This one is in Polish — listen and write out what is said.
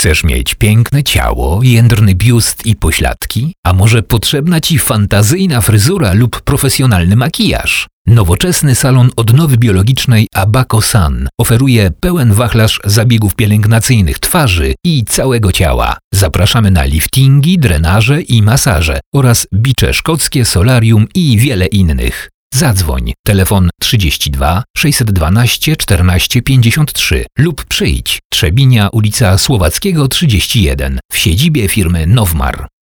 Chcesz mieć piękne ciało, jędrny biust i pośladki? A może potrzebna Ci fantazyjna fryzura lub profesjonalny makijaż? Nowoczesny salon odnowy biologicznej Abaco-San oferuje pełen wachlarz zabiegów pielęgnacyjnych twarzy i całego ciała. Zapraszamy na liftingi, drenaże i masaże oraz bicze szkockie, solarium i wiele innych. Zadzwoń, telefon 32 612 14 53 lub przyjdź, Trzebinia, ulica Słowackiego 31 w siedzibie firmy Nowmar.